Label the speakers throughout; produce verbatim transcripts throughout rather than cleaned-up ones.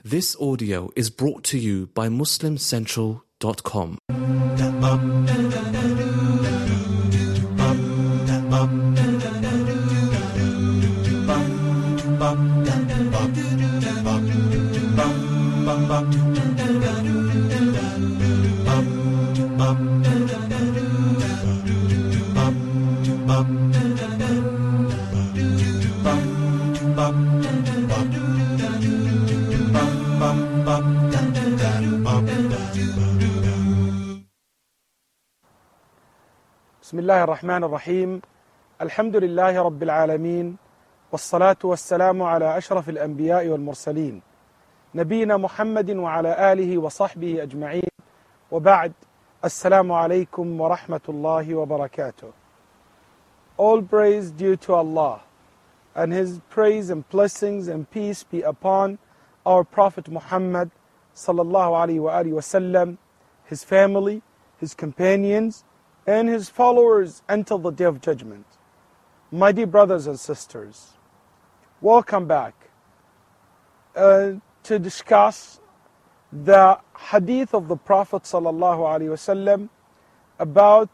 Speaker 1: This audio is brought to you by Muslim Central dot com.
Speaker 2: بسم الله الرحمن الرحيم الحمد لله رب العالمين والصلاة والسلام على أشرف الأنبياء والمرسلين نبينا محمد وعلى آله وصحبه أجمعين وبعد السلام عليكم ورحمة الله وبركاته. All praise due to Allah, and His praise and blessings and peace be upon our Prophet Muhammad sallallahu alaihi wasallam, his family, his companions, and his followers until the day of judgment. My dear brothers and sisters, welcome back uh, to discuss the hadith of the Prophet sallallahu alaihi wasallam about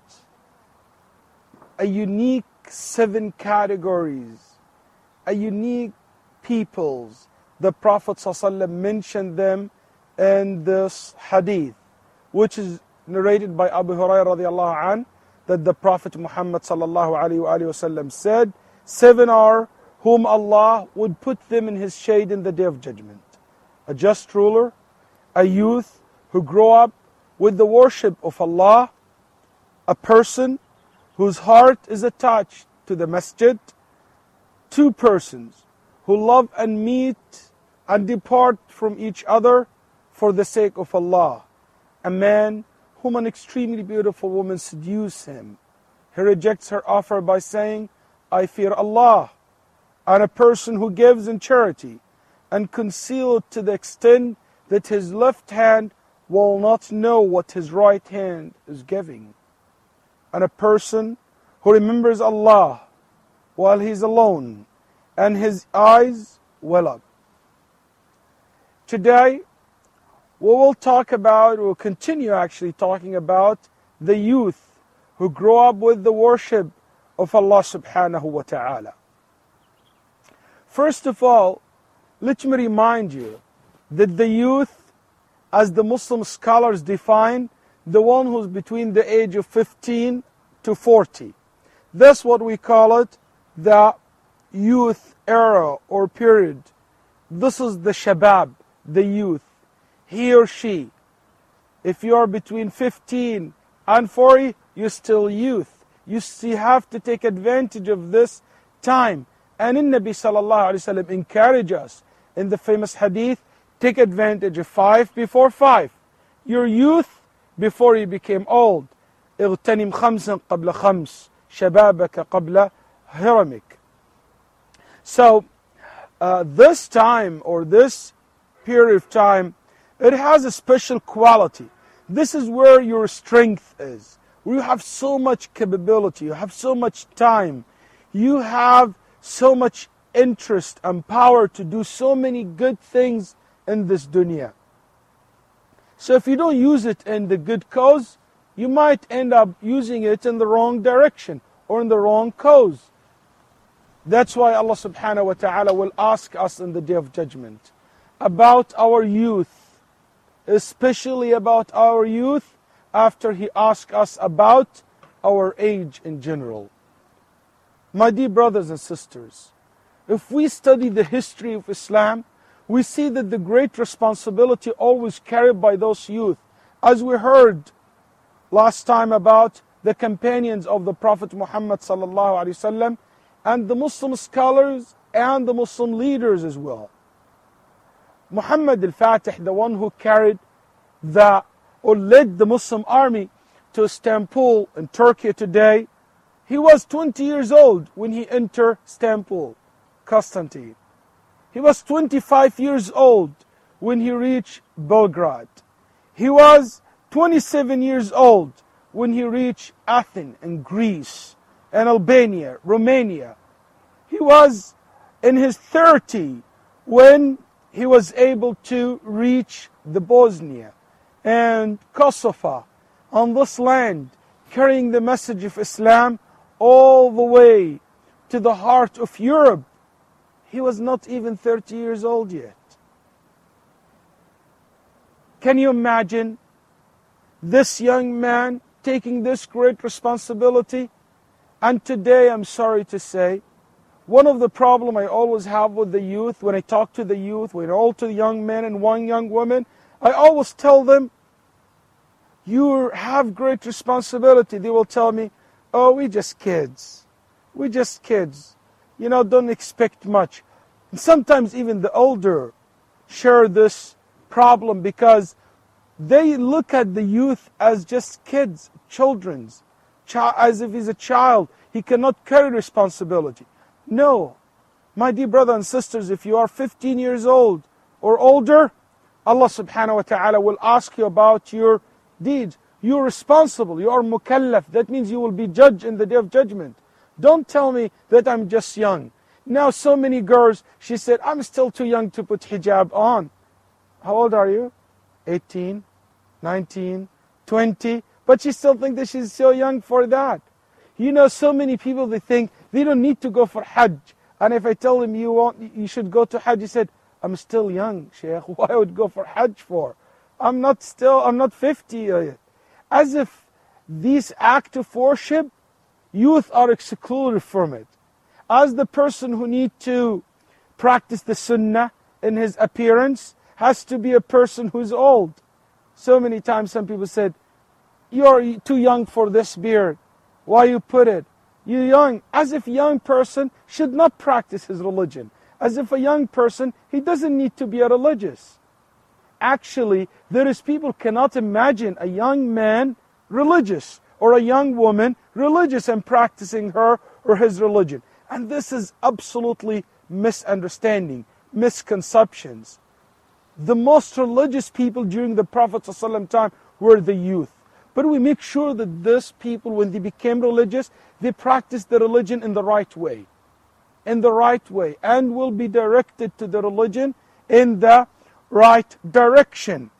Speaker 2: a unique seven categories, a unique peoples. The Prophet sallallahu alaihi wasallam mentioned them in this hadith, which is narrated by Abu Hurairah radiallahu anh, that the Prophet Muhammad sallallahu alaihi wasallam said, seven are whom Allah would put them in His shade in the day of judgment: a just ruler, a youth who grew up with the worship of Allah, a person whose heart is attached to the masjid, two persons who love and meet and depart from each other for the sake of Allah, a man whom an extremely beautiful woman seduces him. He rejects her offer by saying, I fear Allah, and a person who gives in charity and conceals to the extent that his left hand will not know what his right hand is giving, and a person who remembers Allah while he is alone and his eyes well up. Today, we will talk about, we'll continue actually talking about the youth who grow up with the worship of Allah subhanahu wa ta'ala. First of all, let me remind you that the youth, as the Muslim scholars define, the one who's between the age of fifteen to forty. That's what we call it, the youth era or period. This is the shabab, the youth. He or she, if you are between fifteen and forty, you're still youth. You still have to take advantage of this time. And in Nabi sallallahu alaihi wasallam encourage us in the famous hadith, take advantage of five before five. Your youth before you became old. اغتنم خمسا قبل خمس شبابك قبل هرمك. So uh, this time or this period of time, it has a special quality. This is where your strength is. Where you have so much capability, you have so much time, you have so much interest and power to do so many good things in this dunya. So if you don't use it in the good cause, you might end up using it in the wrong direction or in the wrong cause. That's why Allah subhanahu wa ta'ala will ask us in the day of judgment about our youth, especially about our youth, after He asks us about our age in general. My dear brothers and sisters, if we study the history of Islam, we see that the great responsibility always carried by those youth, as we heard last time about the companions of the Prophet Muhammad sallallahu alaihi wasallam, and the Muslim scholars and the Muslim leaders as well. Muhammad al-Fatih, the one who carried the, or led the Muslim army to Istanbul in Turkey today, he was twenty years old when he entered Istanbul, Constantine. He was twenty-five years old when he reached Belgrade. He was twenty-seven years old when he reached Athens in Greece and Albania, Romania. He was in his thirties when he was able to reach the Bosnia and Kosovo on this land, carrying the message of Islam all the way to the heart of Europe. He was not even thirty years old yet. Can you imagine this young man taking this great responsibility? And today, I'm sorry to say, one of the problems I always have with the youth, when I talk to the youth, when all to young men and one young woman, I always tell them, you have great responsibility. They will tell me, oh, we just kids. We just kids. You know, don't expect much. And sometimes even the older share this problem because they look at the youth as just kids, children's, as if he's a child. He cannot carry responsibility. No. My dear brothers and sisters, if you are fifteen years old or older, Allah subhanahu wa ta'ala will ask you about your deeds. You're responsible. You are mukallaf. That means you will be judged in the day of judgment. Don't tell me that I'm just young. Now so many girls, she said, I'm still too young to put hijab on. How old are you? eighteen, nineteen, twenty. But she still thinks that she's so young for that. You know, so many people, they think they don't need to go for Hajj. And if I tell them you want, you should go to Hajj, he said, I'm still young, Sheikh. Why would I go for Hajj for? I'm not still, I'm not fifty yet. As if these acts of worship, youth are excluded from it. As the person who need to practice the sunnah in his appearance has to be a person who's old. So many times some people said, you're too young for this beard. Why you put it? You're young. As if a young person should not practice his religion. As if a young person, he doesn't need to be a religious. Actually, there is people cannot imagine a young man religious or a young woman religious and practicing her or his religion. And this is absolutely misunderstanding, misconceptions. The most religious people during the Prophet ﷺ time were the youth. But we make sure that these people, when they became religious, they practiced the religion in the right way. In the right way. And will be directed to the religion in the right direction.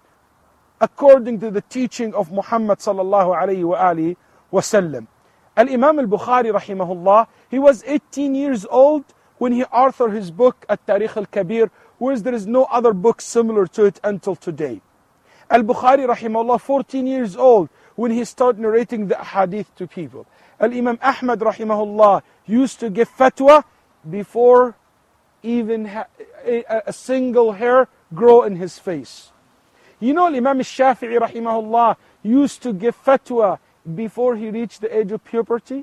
Speaker 2: According to the teaching of Muhammad sallallahu alayhi wa alihi wa sallam. Al-Imam al-Bukhari rahimahullah, he was eighteen years old when he authored his book, At-Tarikh al-Kabir, whereas there is no other book similar to it until today. Al-Bukhari rahimahullah, fourteen years old when he started narrating the hadith to people. Al-Imam Ahmad rahimahullah used to give fatwa before even ha- a, a single hair grow in his face. You know, Imam Shafi'i rahimahullah used to give fatwa before he reached the age of puberty.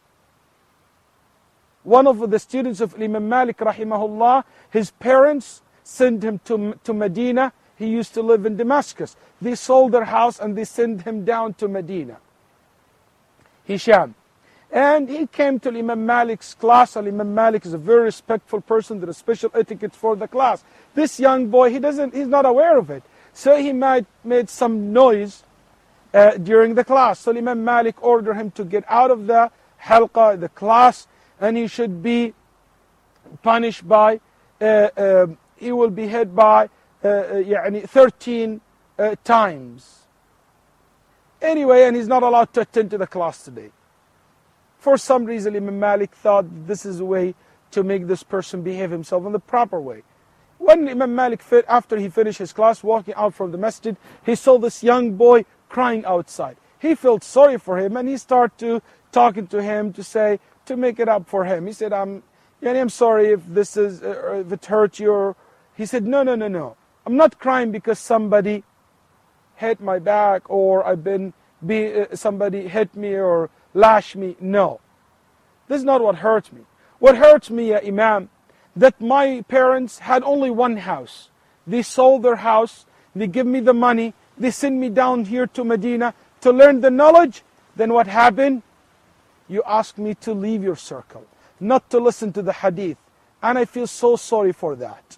Speaker 2: One of the students of Imam Malik rahimahullah, his parents sent him to, to Medina. He used to live in Damascus. They sold their house and they sent him down to Medina. Hisham. And he came to Imam Malik's class, and Imam Malik is a very respectful person. There is special etiquette for the class. This young boy, he doesn't, he's not aware of it. So he might made some noise uh, during the class. So Imam Malik ordered him to get out of the halqa, the class, and he should be punished by, uh, uh, he will be hit by uh, thirteen uh, times. Anyway, and he's not allowed to attend to the class today. For some reason, Imam Malik thought this is a way to make this person behave himself in the proper way. When Imam Malik, after he finished his class, walking out from the masjid, he saw this young boy crying outside. He felt sorry for him, and he started to talking to him to say, to make it up for him. He said, I'm, yani, I'm sorry if this is, uh, if it hurt you. Or, he said, no, no, no, no. I'm not crying because somebody hit my back, or I've been, be, uh, somebody hit me or lash me. No, this is not what hurts me. What hurts me, ya Imam, that my parents had only one house. They sold their house, they give me the money, they send me down here to Medina to learn the knowledge. Then what happened? You ask me to leave your circle, not to listen to the hadith. And I feel so sorry for that.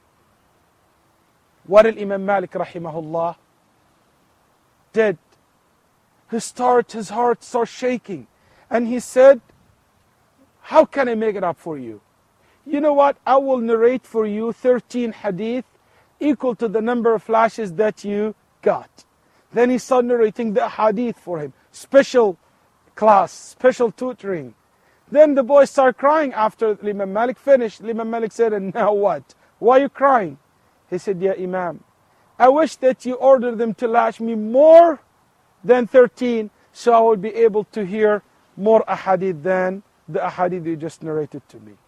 Speaker 2: What did Imam Malik rahimahullah did? His start, his heart started shaking. And he said, how can I make it up for you? you know what, I will narrate for you thirteen hadith equal to the number of flashes that you got. Then he started narrating the hadith for him. Special class, special tutoring. Then the boy started crying after Imam Malik finished. Imam Malik said, and now what? Why are you crying? He said, yeah, Imam, I wish that you ordered them to lash me more than thirteen, so I would be able to hear more ahadith than the ahadith you just narrated to me.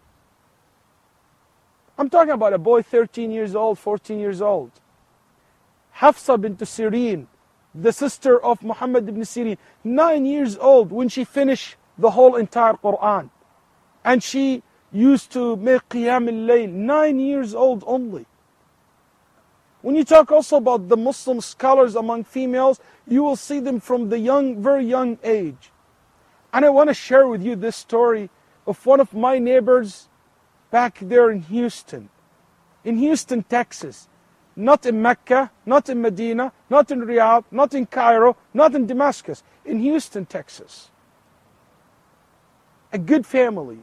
Speaker 2: I'm talking about a boy thirteen years old, fourteen years old. Hafsa bint Sirin, the sister of Muhammad ibn Sirin, nine years old when she finished the whole entire Quran. And she used to make Qiyam al-Layl, nine years old only. When you talk also about the Muslim scholars among females, you will see them from the young, very young age. And I want to share with you this story of one of my neighbors back there in Houston. In Houston, Texas. Not in Mecca, not in Medina, not in Riyadh, not in Cairo, not in Damascus. In Houston, Texas. A good family.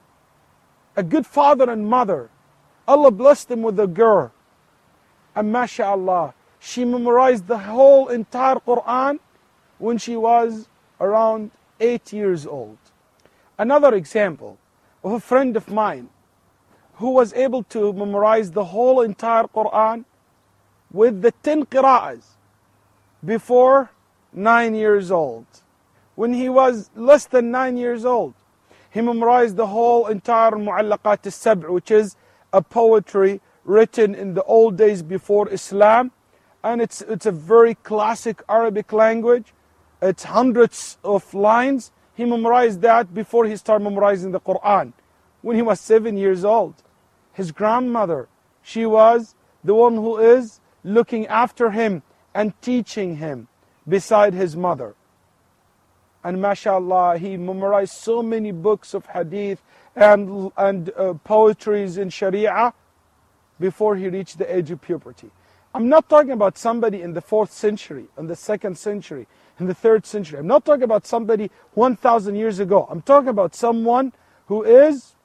Speaker 2: A good father and mother. Allah blessed them with a girl. And mashallah, she memorized the whole entire Quran when she was around eight years old. Another example of a friend of mine who was able to memorize the whole entire Quran with the ten qira'ahs before nine years old. When he was less than nine years old, he memorized the whole entire Mu'allaqat al-Sab', which is a poetry written in the old days before Islam, and it's it's a very classic Arabic language. It's hundreds of lines. He memorized that before he started memorizing the Quran. When he was seven years old, his grandmother, she was the one who is looking after him and teaching him beside his mother. And mashallah, he memorized so many books of hadith and, and uh, poetries in Sharia before he reached the age of puberty. I'm not talking about somebody in the fourth century, in the second century, in the third century. I'm not talking about somebody one thousand years ago. I'm talking about someone who is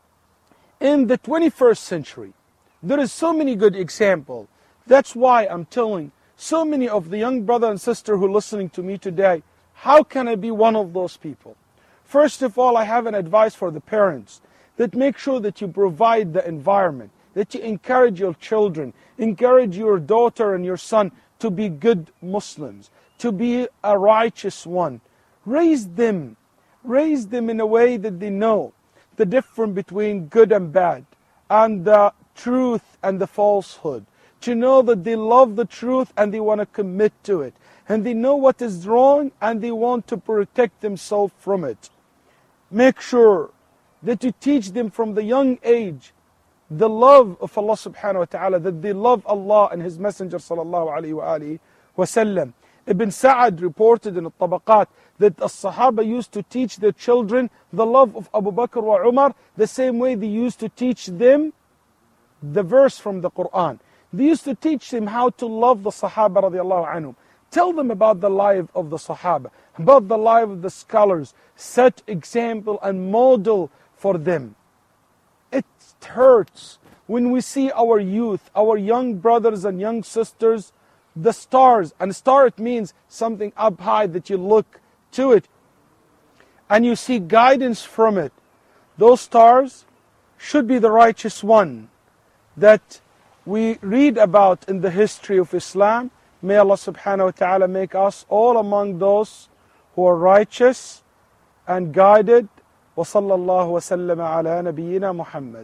Speaker 2: in the twenty-first century. There is so many good examples. That's why I'm telling so many of the young brother and sister who are listening to me today, how can I be one of those people? First of all, I have an advice for the parents, that make sure that you provide the environment, that you encourage your children, encourage your daughter and your son to be good Muslims, to be a righteous one. Raise them. Raise them in a way that they know the difference between good and bad, and the truth and the falsehood. To know that they love the truth and they want to commit to it. And they know what is wrong and they want to protect themselves from it. Make sure that you teach them from the young age the love of Allah subhanahu wa ta'ala, that they love Allah and His Messenger sallallahu alayhi wa alihi wa sallam. Ibn Sa'ad reported in Al-Tabaqat that the Sahaba used to teach their children the love of Abu Bakr wa Umar the same way they used to teach them the verse from the Quran. They used to teach them how to love the Sahaba radiallahu anhum. Tell them about the life of the Sahaba, about the life of the scholars. Set example and model for them. It hurts when we see our youth, our young brothers and young sisters, the stars. And star, it means something up high that you look to it and you see guidance from it. Those stars should be the righteous one that we read about in the history of Islam. May Allah subhanahu wa ta'ala make us all among those who are righteous and guided. Wa sallallahu wa sallama ala nabiyyina Muhammad.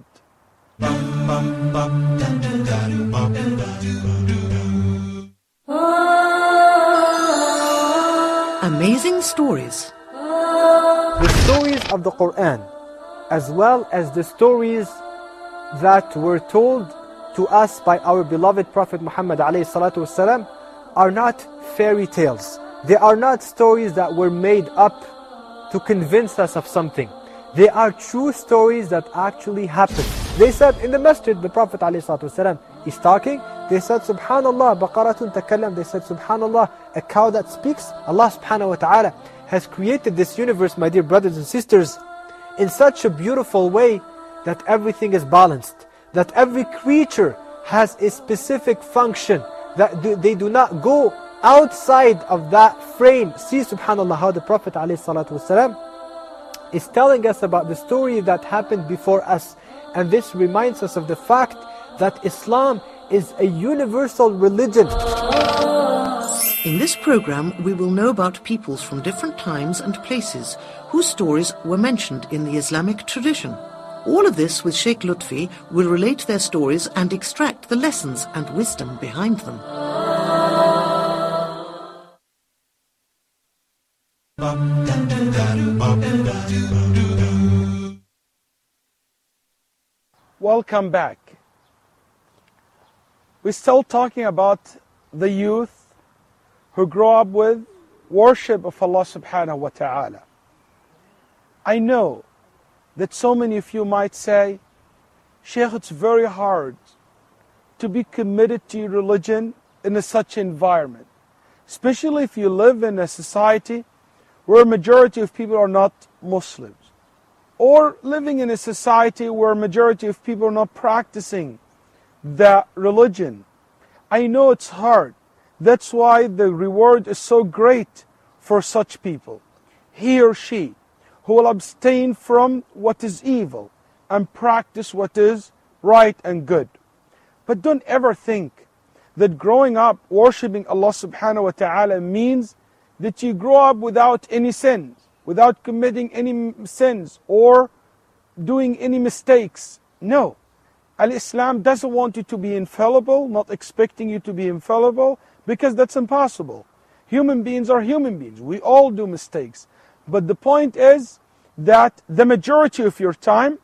Speaker 3: Amazing stories.
Speaker 4: The stories of the Quran, as well as the stories that were told to us by our beloved Prophet Muhammad alayhi salatu wasalam, are not fairy tales. They are not stories that were made up to convince us of something. They are true stories that actually happened. They said in the masjid, the Prophet alayhi salatu wasalam is talking. They said, Subhanallah, baqaratun takallam. They said, Subhanallah, a cow that speaks. Allah subhanahu wa ta'ala has created this universe, my dear brothers and sisters, in such a beautiful way that everything is balanced, that every creature has a specific function, that do, they do not go outside of that frame. See, subhanAllah, how the Prophet ﷺ is telling us about the story that happened before us. And this reminds us of the fact that Islam is a universal religion.
Speaker 3: In this program, we will know about peoples from different times and places whose stories were mentioned in the Islamic tradition. All of this with Sheikh Lutfi will relate their stories and extract the lessons and wisdom behind them.
Speaker 2: Welcome back. We're still talking about the youth who grow up with worship of Allah subhanahu wa ta'ala. I know that so many of you might say, Sheikh, it's very hard to be committed to your religion in a such environment, especially if you live in a society where a majority of people are not Muslims, or living in a society where a majority of people are not practicing the religion. I know it's hard. That's why the reward is so great for such people. He or she who will abstain from what is evil and practice what is right and good. But don't ever think that growing up worshipping Allah subhanahu wa ta'ala means that you grow up without any sins, without committing any sins or doing any mistakes. No. Al-Islam doesn't want you to be infallible, not expecting you to be infallible, because that's impossible. Human beings are human beings. We all do mistakes. But the point is that the majority of your time,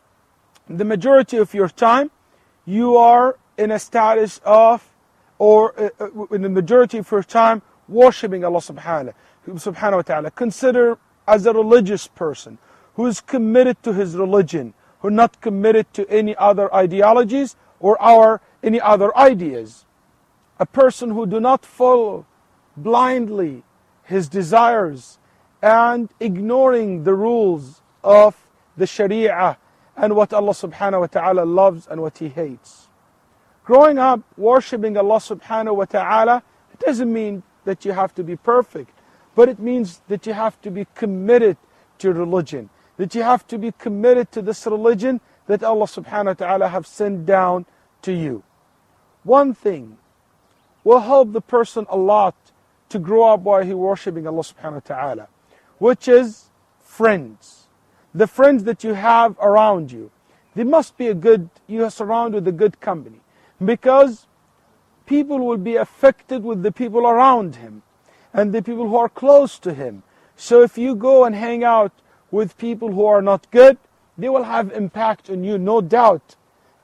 Speaker 2: the majority of your time, you are in a status of, or uh, in the majority of your time, worshipping Allah subhanahu, subhanahu wa ta'ala. Consider as a religious person who is committed to his religion, who is not committed to any other ideologies or our any other ideas. A person who do not follow blindly his desires and ignoring the rules of the Sharia and what Allah subhanahu wa ta'ala loves and what He hates. Growing up worshipping Allah subhanahu wa ta'ala, it doesn't mean that you have to be perfect, but it means that you have to be committed to religion, that you have to be committed to this religion that Allah subhanahu wa ta'ala have sent down to you. One thing will help the person a lot to grow up while he worshipping Allah subhanahu wa ta'ala, which is friends. The friends that you have around you. They must be a good, you are surrounded with a good company, because people will be affected with the people around him and the people who are close to him. So if you go and hang out with people who are not good, they will have impact on you, no doubt,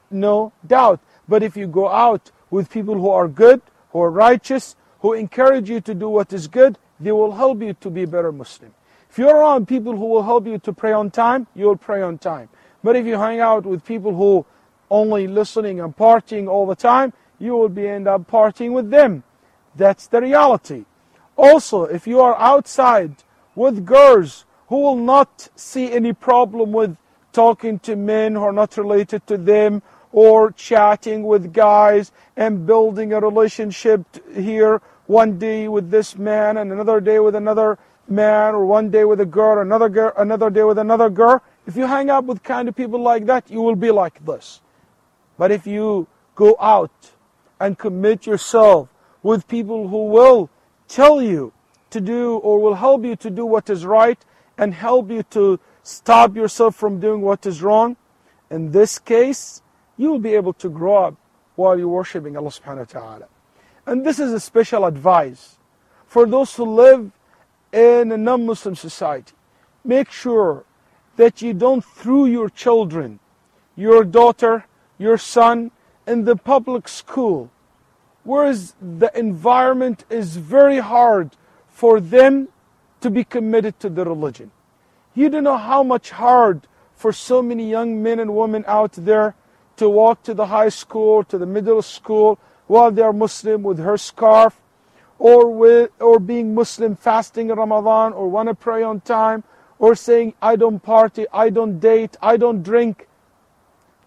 Speaker 2: no doubt. But if you go out with people who are good, who are righteous, who encourage you to do what is good, they will help you to be a better Muslim. If you're around people who will help you to pray on time, you will pray on time. But if you hang out with people who only listening and partying all the time, you will be end up partying with them. That's the reality. Also, if you are outside with girls who will not see any problem with talking to men who are not related to them, or chatting with guys and building a relationship here one day with this man and another day with another man, or one day with a girl, another girl, another day with another girl. If you hang out with kind of people like that, you will be like this. But if you go out and commit yourself with people who will tell you to do, or will help you to do what is right, and help you to stop yourself from doing what is wrong, in this case, you will be able to grow up while you're worshipping Allah subhanahu wa ta'ala. And this is a special advice for those who live in a non-Muslim society. Make sure that you don't throw your children, your daughter, your son, in the public school, whereas the environment is very hard for them to be committed to the religion. You don't know how much hard for so many young men and women out there to walk to the high school, to the middle school, while they are Muslim with her scarf, or with, or being Muslim fasting in Ramadan, or want to pray on time, or saying, I don't party, I don't date, I don't drink.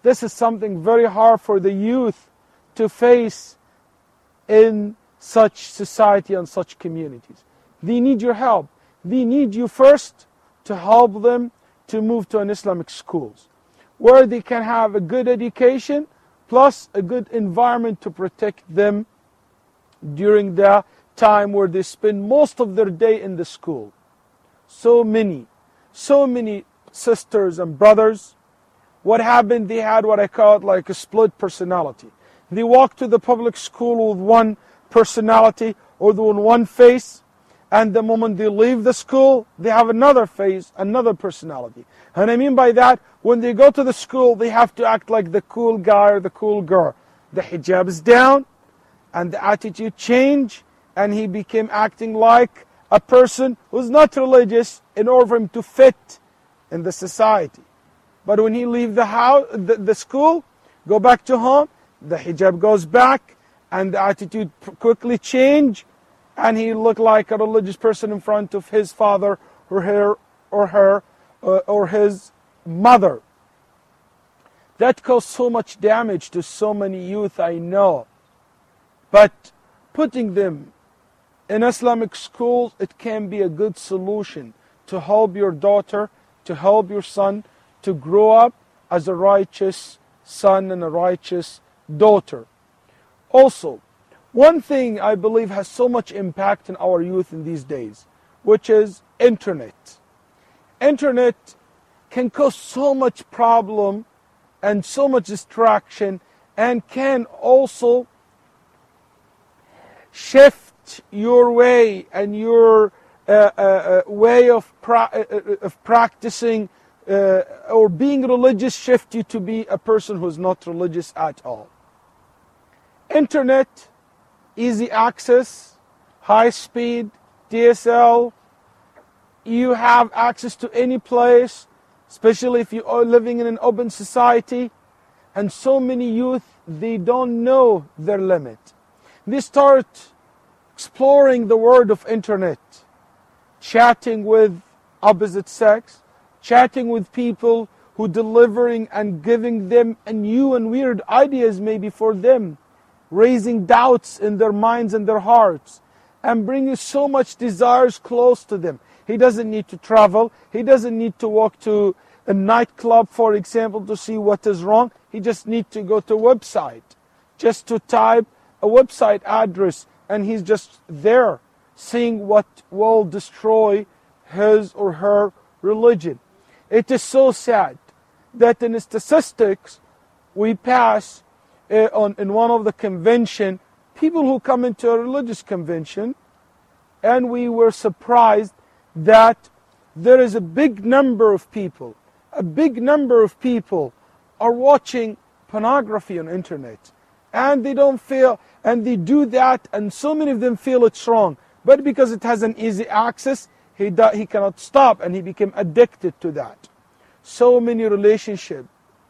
Speaker 2: This is something very hard for the youth to face in such society and such communities. They need your help. They need you first to help them to move to an Islamic schools where they can have a good education plus a good environment to protect them during the time where they spend most of their day in the school. So many, so many sisters and brothers, what happened, they had what I call it like a split personality. They walk to the public school with one personality or with one face, and the moment they leave the school, they have another face, another personality. And I mean by that, when they go to the school, they have to act like the cool guy or the cool girl. The hijab is down, and the attitude change, and he became acting like a person who's not religious in order for him to fit in the society. But when he leaves the house, the, the school, go back to home, the hijab goes back, and the attitude quickly change, and he looked like a religious person in front of his father or her or her uh, or his mother. That caused so much damage to so many youth I know. But putting them in Islamic schools, it can be a good solution to help your daughter, to help your son, to grow up as a righteous son and a righteous daughter. Also, one thing I believe has so much impact in our youth in these days, which is internet. Internet can cause so much problem and so much distraction, and can also shift your way and your uh, uh, uh, way of, pra uh, of practicing uh, or being religious, shift you to be a person who's not religious at all. Internet, easy access, high speed, D S L, you have access to any place, especially if you are living in an open society, and so many youth, they don't know their limit. They start exploring the world of internet, chatting with opposite sex, chatting with people who delivering and giving them a new and weird ideas maybe for them, raising doubts in their minds and their hearts, and bringing so much desires close to them. He doesn't need to travel. He doesn't need to walk to a nightclub, for example, to see what is wrong. He just needs to go to a website, just to type a website address, and he's just there, seeing what will destroy his or her religion. It is so sad that in statistics we pass uh, on in one of the convention, people who come into a religious convention, and we were surprised that there is a big number of people, a big number of people are watching pornography on internet, and they don't feel, and they do that, and so many of them feel it's wrong, but because it has an easy access, he, do, he cannot stop, and he became addicted to that. So many relationships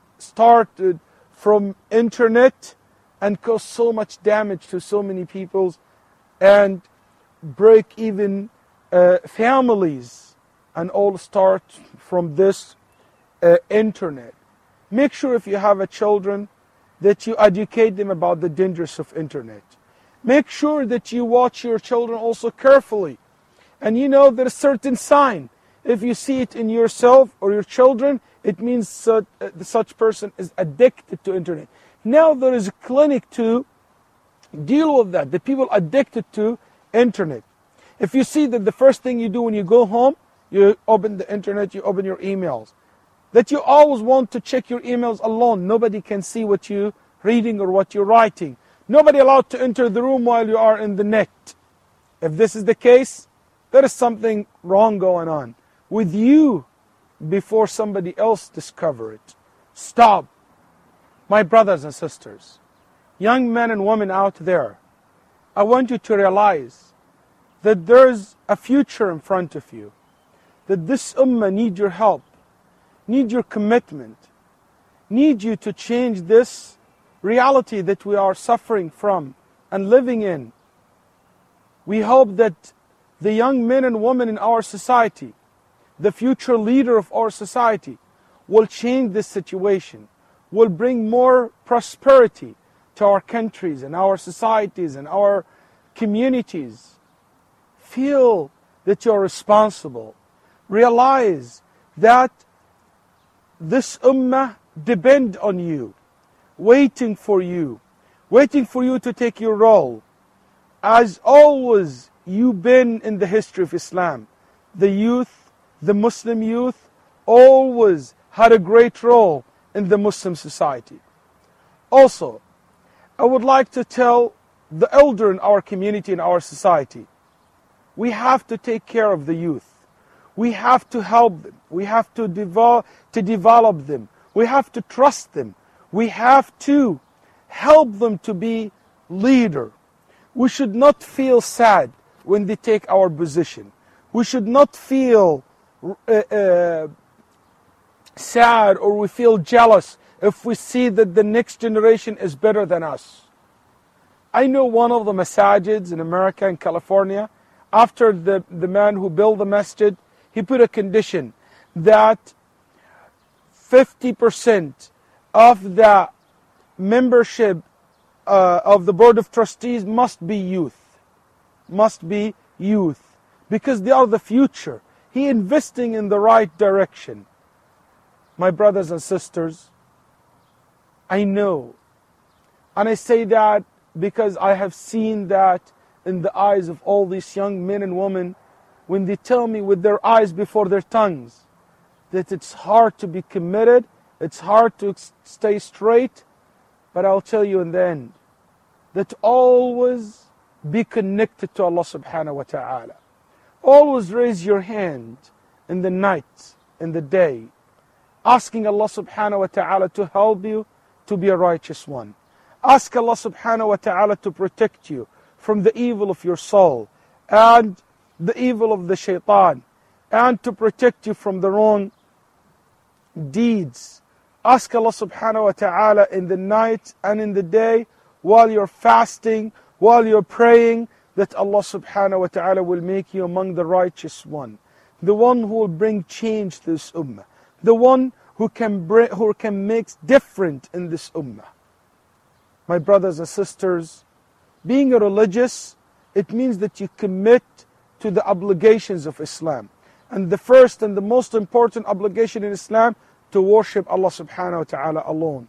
Speaker 2: started from internet and caused so much damage to so many people, and break even uh, families, and all start from this uh, internet. Make sure if you have a children that you educate them about the dangers of internet. Make sure that you watch your children also carefully. And you know there's a certain sign. If you see it in yourself or your children, it means such, uh, such person is addicted to internet. Now there is a clinic to deal with that, the people addicted to internet. If you see that the first thing you do when you go home, you open the internet, you open your emails, that you always want to check your emails alone. Nobody can see what you're reading or what you're writing. Nobody allowed to enter the room while you are in the net. If this is the case, there is something wrong going on with you before somebody else discover it. Stop. My brothers and sisters, young men and women out there, I want you to realize that there's a future in front of you, that this ummah needs your help, need your commitment, need you to change this reality that we are suffering from and living in. We hope that the young men and women in our society, the future leader of our society, will change this situation, will bring more prosperity to our countries and our societies and our communities. Feel that you're responsible. Realize that this ummah depends on you, waiting for you, waiting for you to take your role. As always, you've been in the history of Islam. The youth, the Muslim youth, always had a great role in the Muslim society. Also, I would like to tell the elder in our community, in our society, we have to take care of the youth. We have to help them. We have to develop, to develop them. We have to trust them. We have to help them to be leader. We should not feel sad when they take our position. We should not feel uh, uh, sad or we feel jealous if we see that the next generation is better than us. I know one of the masajids in America, in California, after the, the man who built the masjid, he put a condition that fifty percent of the membership uh, of the board of trustees must be youth. Must be youth. Because they are the future. He investing in the right direction. My brothers and sisters, I know. And I say that because I have seen that in the eyes of all these young men and women when they tell me with their eyes before their tongues that it's hard to be committed, it's hard to stay straight, but I'll tell you in the end that always be connected to Allah subhanahu wa ta'ala. Always raise your hand in the night, in the day, asking Allah subhanahu wa ta'ala to help you to be a righteous one. Ask Allah subhanahu wa ta'ala to protect you from the evil of your soul and the evil of the shaitan, and to protect you from the wrong deeds. Ask Allah subhanahu wa ta'ala in the night and in the day, while you're fasting, while you're praying, that Allah subhanahu wa ta'ala will make you among the righteous one. The one who will bring change to this ummah. The one who can, bring, who can make different in this ummah. My brothers and sisters, being a religious, it means that you commit to the obligations of Islam. And the first and the most important obligation in Islam, to worship Allah subhanahu wa ta'ala alone.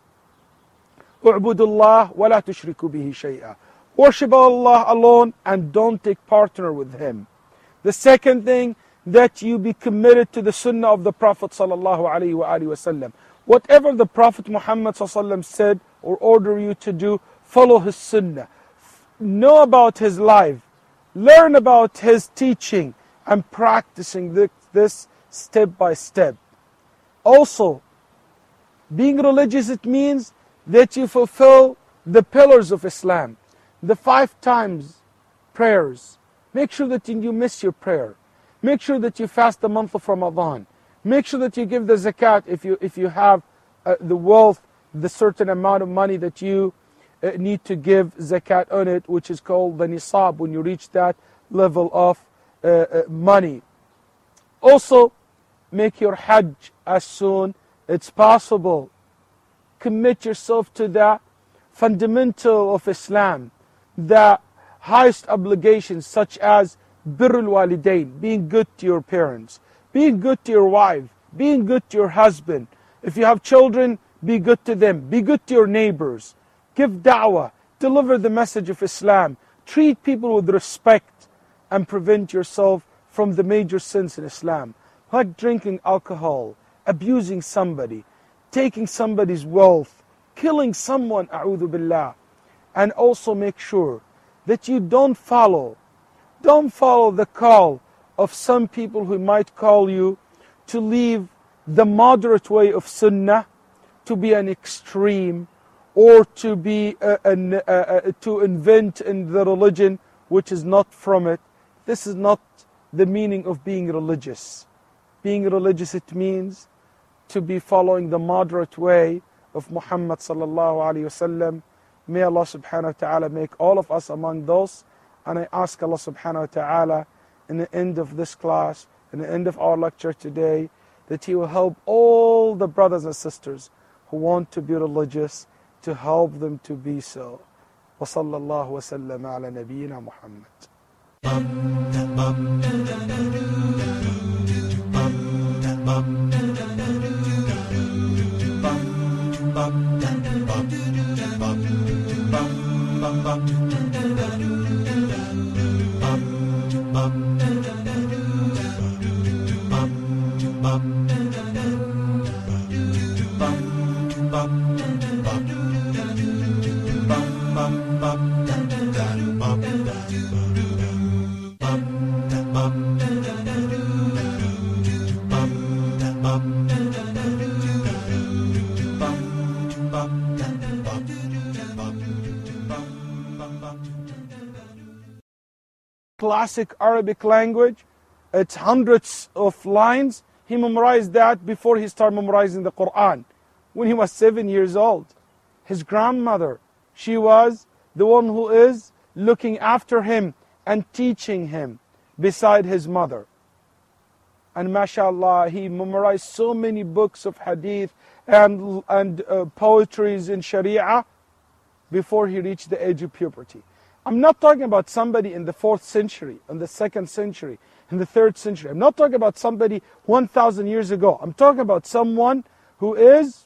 Speaker 2: اعبدوا الله ولا تشركوا به شيئا. Worship Allah alone and don't take partner with Him. The second thing, that you be committed to the sunnah of the Prophet sallallahu alaihi wasallam. Whatever the Prophet Muhammad sallallahu alaihi wasallam said or order you to do, follow his sunnah. Know about his life. Learn about his teaching and practicing this step by step. Also, being religious, it means that you fulfill the pillars of Islam. The five times prayers. Make sure that you miss your prayer. Make sure that you fast the month of Ramadan. Make sure that you give the zakat if you, if you have uh, the wealth, the certain amount of money that you uh, need to give zakat on it, which is called the nisab, when you reach that level of uh, uh, money. Also, make your hajj as soon as possible. Commit yourself to the fundamental of Islam, the highest obligations such as birrul walidain, being good to your parents, being good to your wife, being good to your husband. If you have children, be good to them, be good to your neighbors. Give da'wah, deliver the message of Islam, treat people with respect, and prevent yourself from the major sins in Islam, like drinking alcohol, abusing somebody, taking somebody's wealth, killing someone, a'udhu billah. And also make sure that you don't follow, don't follow the call of some people who might call you to leave the moderate way of sunnah, to be an extreme, or to be a, a, a, a, to invent in the religion which is not from it. This is not the meaning of being religious. Being religious, it means to be following the moderate way of Muhammad sallallahu alaihi wasallam. May Allah subhanahu wa ta'ala make all of us among those. And I ask Allah subhanahu wa ta'ala in the end of this class, in the end of our lecture today, that He will help all the brothers and sisters who want to be religious to help them to be so. وصلى الله وسلم على نبينا محمد. Classic Arabic language, it's hundreds of lines. He memorized that before he started memorizing the Quran, when he was seven years old. His grandmother, she was the one who is looking after him and teaching him beside his mother. And mashallah, he memorized so many books of hadith and, and uh, poetries in Sharia before he reached the age of puberty. I'm not talking about somebody in the fourth century, in the second century, in the third century. I'm not talking about somebody one thousand years ago. I'm talking about someone who is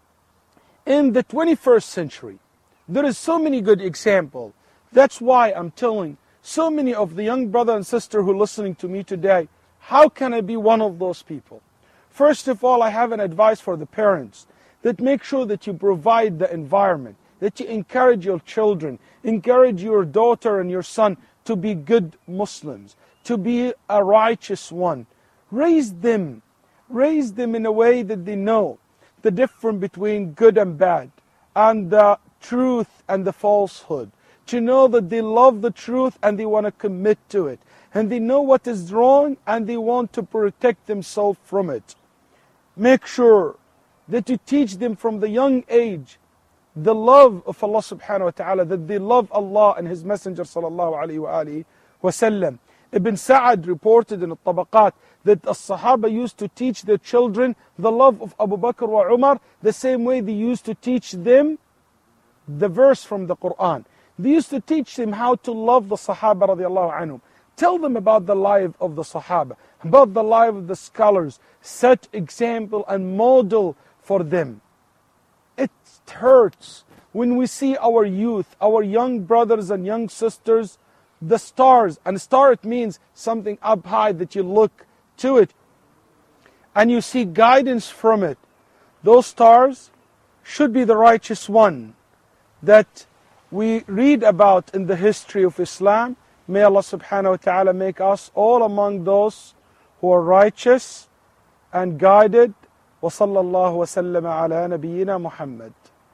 Speaker 2: in the twenty-first century. There is so many good examples. That's why I'm telling so many of the young brother and sister who are listening to me today, how can I be one of those people? First of all, I have an advice for the parents, that make sure that you provide the environment, that you encourage your children, encourage your daughter and your son to be good Muslims, to be a righteous one. Raise them. Raise them in a way that they know the difference between good and bad, and the truth and the falsehood. To know that they love the truth and they want to commit to it. And they know what is wrong and they want to protect themselves from it. Make sure that you teach them from the young age the love of Allah subhanahu wa ta'ala, that they love Allah and His Messenger sallallahu alayhi wa alihi wa sallam. Ibn Sa'ad reported in Al-Tabaqat that the Sahaba used to teach their children the love of Abu Bakr wa Umar the same way they used to teach them the verse from the Quran. They used to teach them how to love the Sahaba radiallahu anhum. Tell them about the life of the Sahaba, about the life of the scholars. Set example and model for them. It hurts when we see our youth, our young brothers and young sisters, the stars. And star, it means something up high that you look to it and you see guidance from it. Those stars should be the righteous one that we read about in the history of Islam. May Allah subhanahu wa ta'ala make us all among those who are righteous and guided. وصلى الله وسلم على نبينا محمد.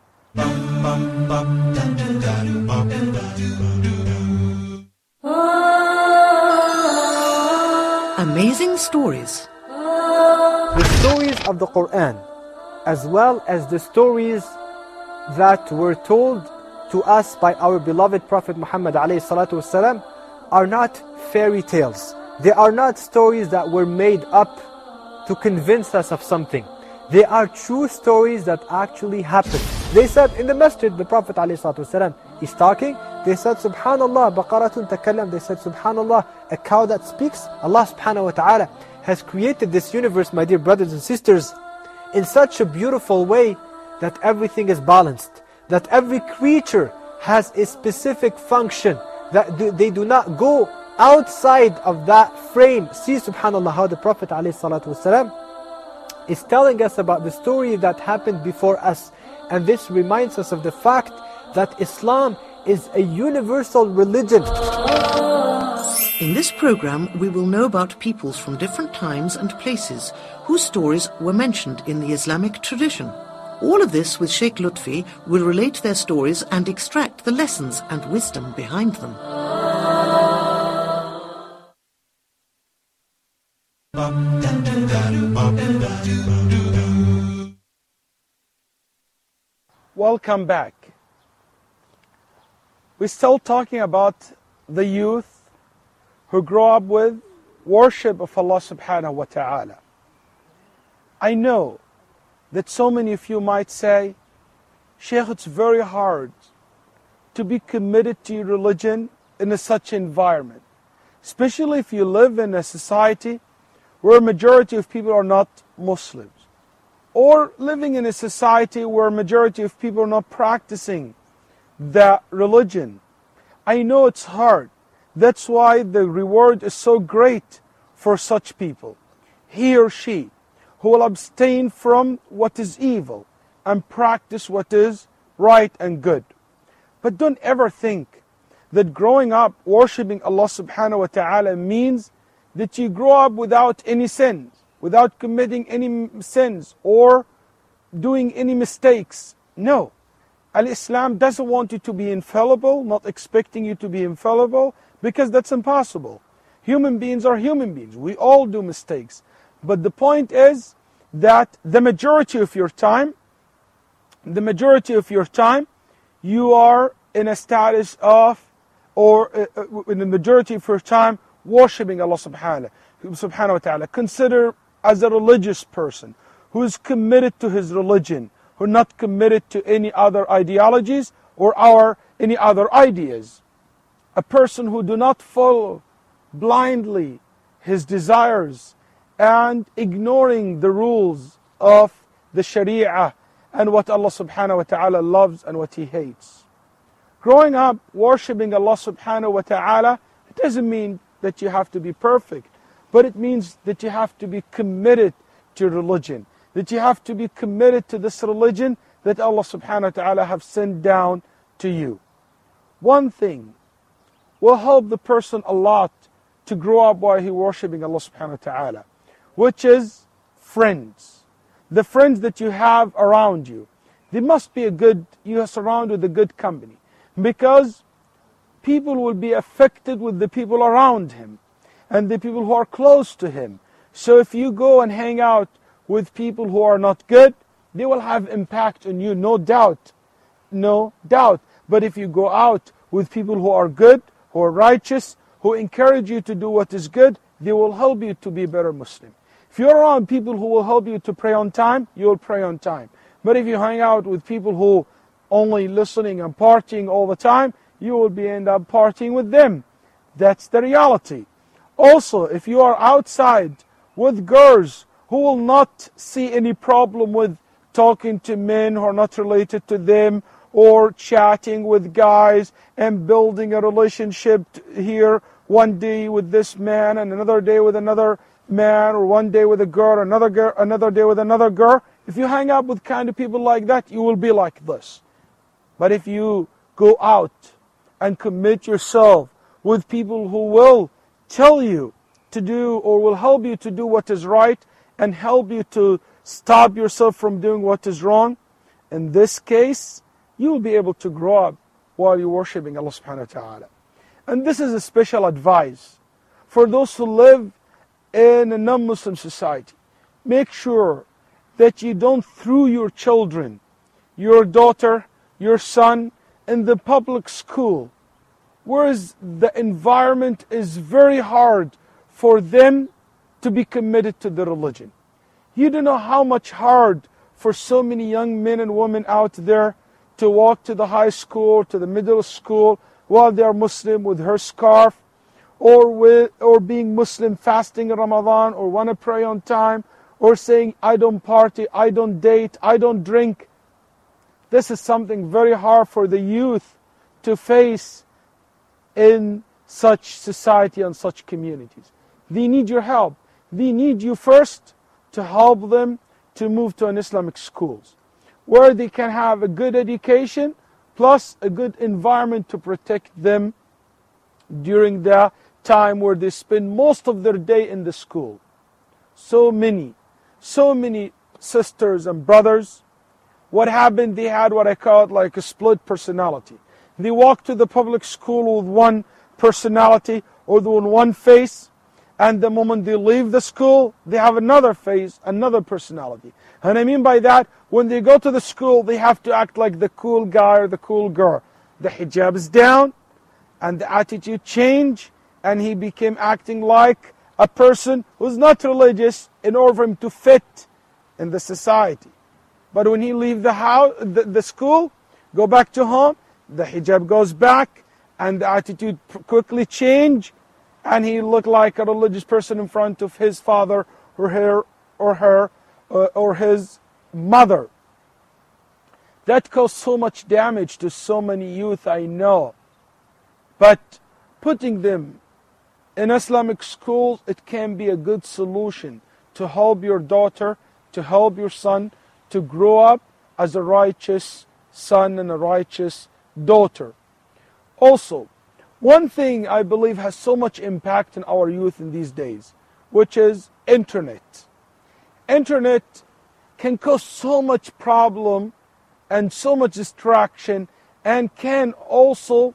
Speaker 3: Amazing stories.
Speaker 4: The stories of the Quran, as well as the stories that were told to us by our beloved Prophet Muhammad alayhi salatu wasalam, are not fairy tales. They are not stories that were made up to convince us of something. They are true stories that actually happened. They said in the masjid, the Prophet ﷺ is talking. They said, Subhanallah, baqaratun takallam. They said, Subhanallah, a cow that speaks. Allah subhanahu wa ta'ala has created this universe, my dear brothers and sisters, in such a beautiful way that everything is balanced. That every creature has a specific function. That they do not go outside of that frame. See, subhanallah, how the Prophet ﷺ is telling us about the story that happened before us. And this reminds us of the fact that Islam is a universal religion.
Speaker 3: In this program, we will know about peoples from different times and places whose stories were mentioned in the Islamic tradition. All of this with Sheikh Lutfi will relate their stories and extract the lessons and wisdom behind them.
Speaker 2: Welcome back. We're still talking about the youth who grow up with worship of Allah subhanahu wa ta'ala. I know that so many of you might say, Sheikh, it's very hard to be committed to your religion in a such environment, especially if you live in a society where a majority of people are not Muslims, or living in a society where a majority of people are not practicing the religion. I know it's hard. That's why the reward is so great for such people. He or she who will abstain from what is evil and practice what is right and good. But don't ever think that growing up worshipping Allah subhanahu wa ta'ala means that you grow up without any sins, without committing any sins or doing any mistakes. No. Al-Islam doesn't want you to be infallible, not expecting you to be infallible, because that's impossible. Human beings are human beings. We all do mistakes. But the point is that the majority of your time, the majority of your time, you are in a status of, or uh, in the majority of your time, worshipping Allah subhanahu, subhanahu wa ta'ala. Consider as a religious person who is committed to his religion, who are not committed to any other ideologies or our any other ideas. A person who do not follow blindly his desires and ignoring the rules of the Sharia and what Allah subhanahu wa ta'ala loves and what He hates. Growing up worshipping Allah subhanahu wa ta'ala, it doesn't mean that you have to be perfect, but it means that you have to be committed to religion, that you have to be committed to this religion that Allah subhanahu wa ta'ala have sent down to you. One thing will help the person a lot to grow up while he worshipping Allah subhanahu wa ta'ala, which is friends. The friends that you have around you. They must be a good, you are surrounded with a good company, because people will be affected with the people around him and the people who are close to him. So if you go and hang out with people who are not good, they will have impact on you, no doubt. No doubt. But if you go out with people who are good, who are righteous, who encourage you to do what is good, they will help you to be a better Muslim. If you're around people who will help you to pray on time, you will pray on time. But if you hang out with people who only listening and partying all the time, you will be end up partying with them. That's the reality. Also, if you are outside with girls who will not see any problem with talking to men who are not related to them, or chatting with guys and building a relationship here one day with this man and another day with another man, or one day with a girl, another girl, another day with another girl. If you hang out with kind of people like that, you will be like this. But if you go out and commit yourself with people who will tell you to do, or will help you to do what is right, and help you to stop yourself from doing what is wrong, in this case, you will be able to grow up while you're worshipping Allah subhanahu wa ta'ala. And this is a special advice for those who live in a non-Muslim society. Make sure that you don't throw your children, your daughter, your son, in the public school, whereas the environment is very hard for them to be committed to the religion. You don't know how much hard for so many young men and women out there to walk to the high school, to the middle school, while they are Muslim with her scarf, or with, or being Muslim fasting in Ramadan, or want to pray on time, or saying, I don't party, I don't date, I don't drink. This is something very hard for the youth to face in such society and such communities. They need your help. They need you first to help them to move to an Islamic schools, where they can have a good education, plus a good environment to protect them during the time where they spend most of their day in the school. So many, so many sisters and brothers, what happened, they had what I call it like a split personality. They walk to the public school with one personality or with one face, and the moment they leave the school, they have another face, another personality. And I mean by that, when they go to the school, they have to act like the cool guy or the cool girl. The hijab is down, and the attitude change, and he became acting like a person who's not religious in order for him to fit in the society. But when he leave the house, the, the school, go back to home, the hijab goes back, and the attitude quickly change, and he look like a religious person in front of his father or her or her uh, or his mother. That caused so much damage to so many youth, I know. But putting them in Islamic schools, it can be a good solution to help your daughter, to help your son, to grow up as a righteous son and a righteous daughter. Also, one thing I believe has so much impact in our youth in these days, which is internet. Internet can cause so much problem and so much distraction, and can also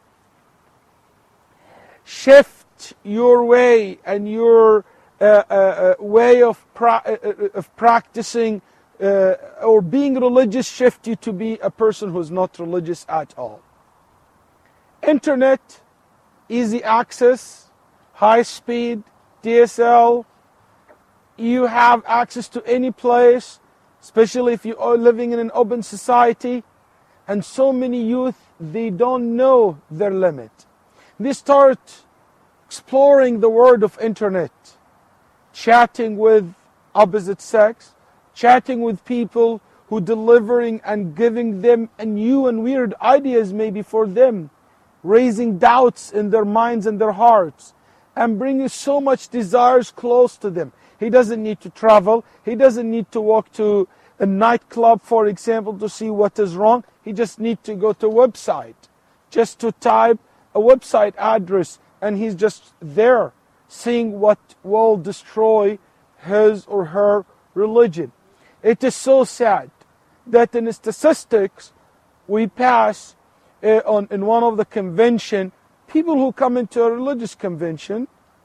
Speaker 2: shift your way and your uh, uh, uh, way of, pra uh, of practicing uh, or being religious, shift you to be a person who's not religious at all. Internet, easy access, high speed, D S L, you have access to any place, especially if you are living in an open society, and so many youth, they don't know their limit. They start exploring the world of internet, chatting with opposite sex, chatting with people who delivering and giving them a new and weird ideas maybe for them, raising doubts in their minds and their hearts, and bringing so much desires close to them. He doesn't need to travel. He doesn't need to walk to a nightclub, for example, to see what is wrong. He just needs to go to a website, just to type a website address, and he's just there, seeing what will destroy his or her religion. It is so sad that in statistics we pass uh, on in one of the convention, people who come into a religious convention,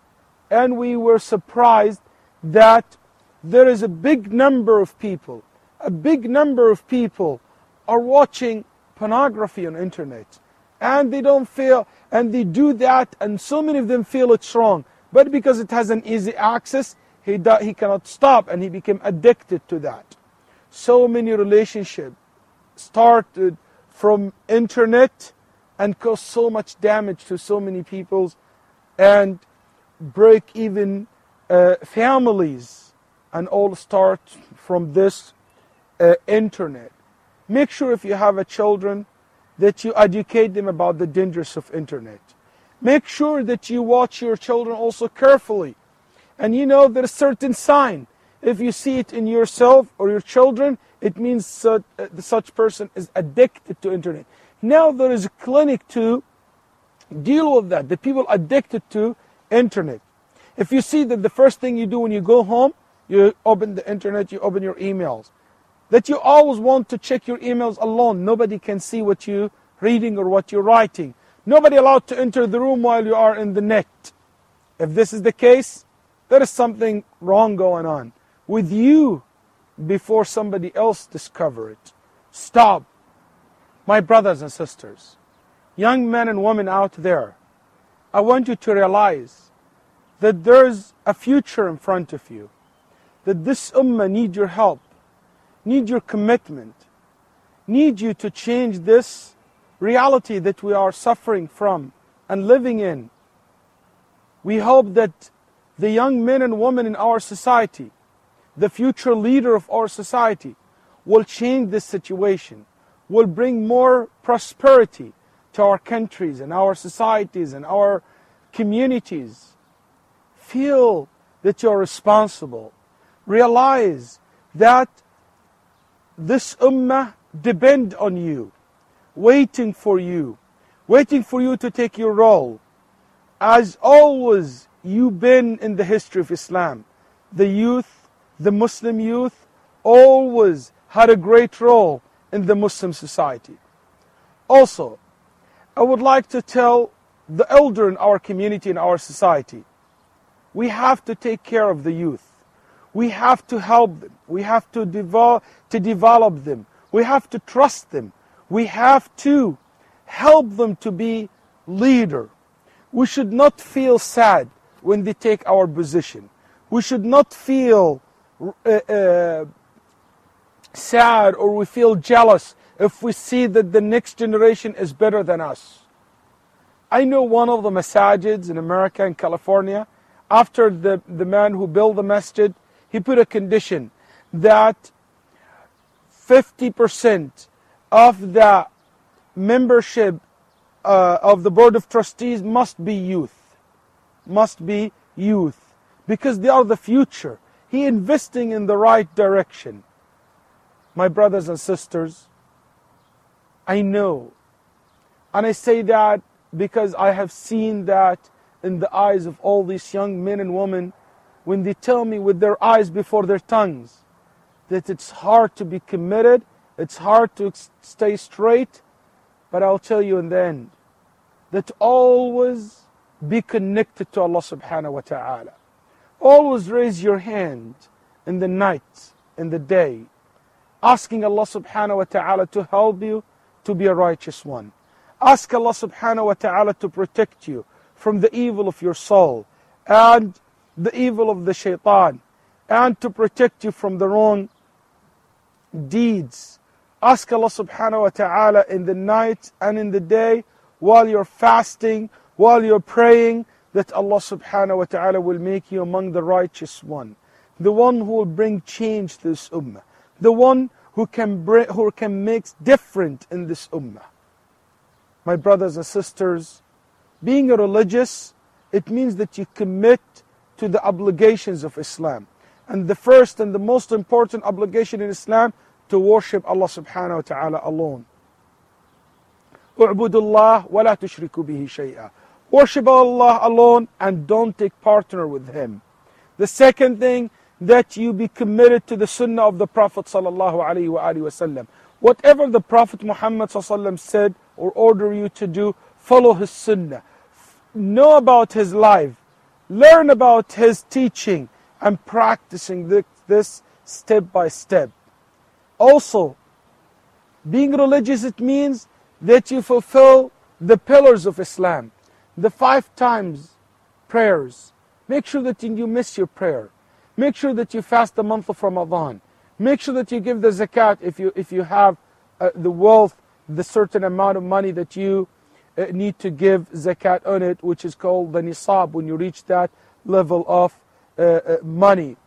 Speaker 2: and we were surprised that there is a big number of people, a big number of people are watching pornography on internet, and they don't feel, and they do that, and so many of them feel it's wrong, but because it has an easy access, he, do, he cannot stop, and he became addicted to that. So many relationships started from internet and caused so much damage to so many people, and break even uh, families, and all start from this uh, internet. Make sure if you have a children that you educate them about the dangers of internet. Make sure that you watch your children also carefully. And you know there's a certain sign. If you see it in yourself or your children, it means such, uh, such person is addicted to internet. Now there is a clinic to deal with that, the people addicted to internet. If you see that the first thing you do when you go home, you open the internet, you open your emails, that you always want to check your emails alone. Nobody can see what you're reading or what you're writing. Nobody allowed to enter the room while you are in the net. If this is the case, there is something wrong going on with you before somebody else discover it. Stop. My brothers and sisters, young men and women out there, I want you to realize that there's a future in front of you, that this ummah need your help, need your commitment, need you to change this reality that we are suffering from and living in. We hope that the young men and women in our society, the future leader of our society, will change this situation, will bring more prosperity to our countries and our societies and our communities. Feel that you're responsible. Realize that this ummah depends on you, waiting for you, waiting for you to take your role. As always, you've been in the history of Islam. The youth, the Muslim youth, always had a great role in the Muslim society. Also, I would like to tell the elder in our community, in our society, we have to take care of the youth. We have to help them. We have to develop, to develop them. We have to trust them. We have to help them to be leader. We should not feel sad when they take our position. We should not feel uh, uh, sad or we feel jealous if we see that the next generation is better than us. I know one of the masajids in America and California, after the, the man who built the masjid, he put a condition that fifty percent of the membership uh, of the board of trustees must be youth. Must be youth. Because they are the future. He investing in the right direction. My brothers and sisters, I know. And I say that because I have seen that in the eyes of all these young men and women when they tell me with their eyes before their tongues that it's hard to be committed, it's hard to stay straight, but I'll tell you in the end that always be connected to Allah subhanahu wa ta'ala. Always raise your hand in the night, in the day, asking Allah subhanahu wa ta'ala to help you to be a righteous one. Ask Allah subhanahu wa ta'ala to protect you from the evil of your soul and the evil of the shaitan, and to protect you from the wrong deeds. Ask Allah subhanahu wa ta'ala in the night and in the day, while you're fasting, while you're praying, that Allah subhanahu wa ta'ala will make you among the righteous one. The one who will bring change to this ummah. The one who can, bring, who can make different in this ummah. My brothers and sisters, being a religious, it means that you commit to the obligations of Islam. And the first and the most important obligation in Islam, to worship Allah subhanahu wa ta'ala alone. اعبدوا الله ولا تشركوا به شيئا. Worship Allah alone and don't take partner with Him. The second thing, that you be committed to the sunnah of the Prophet sallallahu alaihi wasallam. Whatever the Prophet Muhammad sallallahu alaihi wasallam said or order you to do, follow his sunnah. Know about his life. Learn about his teaching and practicing this step by step. Also, being religious, it means that you fulfill the pillars of Islam. The five times prayers. Make sure that you miss your prayer. Make sure that you fast the month of Ramadan. Make sure that you give the zakat if you, if you have uh, the wealth, the certain amount of money that you uh, need to give zakat on it, which is called the nisab, when you reach that level of uh, uh, money.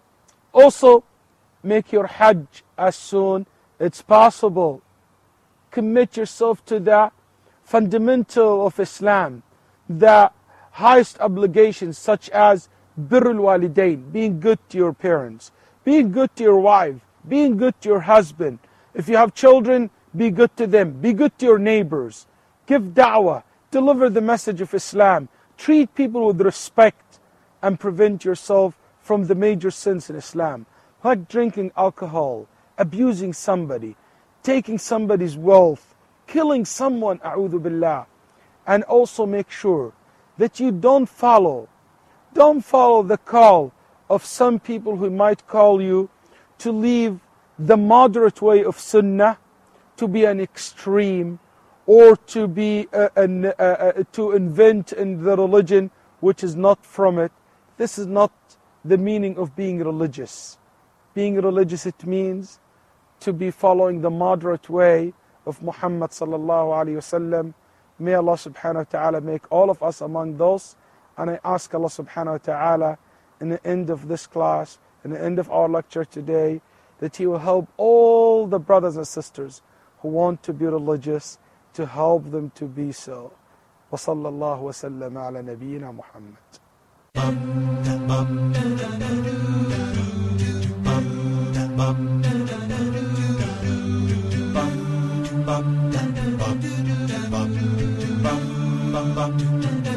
Speaker 2: Also, make your hajj as soon as possible. Commit yourself to the fundamental of Islam, the highest obligations, such as birrul walidain, being good to your parents, being good to your wife, being good to your husband. If you have children, be good to them, be good to your neighbors, give da'wah, deliver the message of Islam, treat people with respect, and prevent yourself from the major sins in Islam, like drinking alcohol, abusing somebody, taking somebody's wealth, killing someone, a'udhu billah. And also make sure that you don't follow Don't follow the call of some people who might call you to leave the moderate way of sunnah, to be an extreme, or to be a, an, a, a, to invent in the religion which is not from it. This is not the meaning of being religious. Being religious, it means to be following the moderate way of Muhammad sallallahu alaihi wasallam. May Allah subhanahu wa ta'ala make all of us among those. And I ask Allah subhanahu wa ta'ala in the end of this class, in the end of our lecture today, that He will help all the brothers and sisters who want to be religious, to help them to be so. Wa sallallahu wa sallam ala nabiyyina Muhammad. Bum, bum, bum, bum, bum, bum, bum, bum.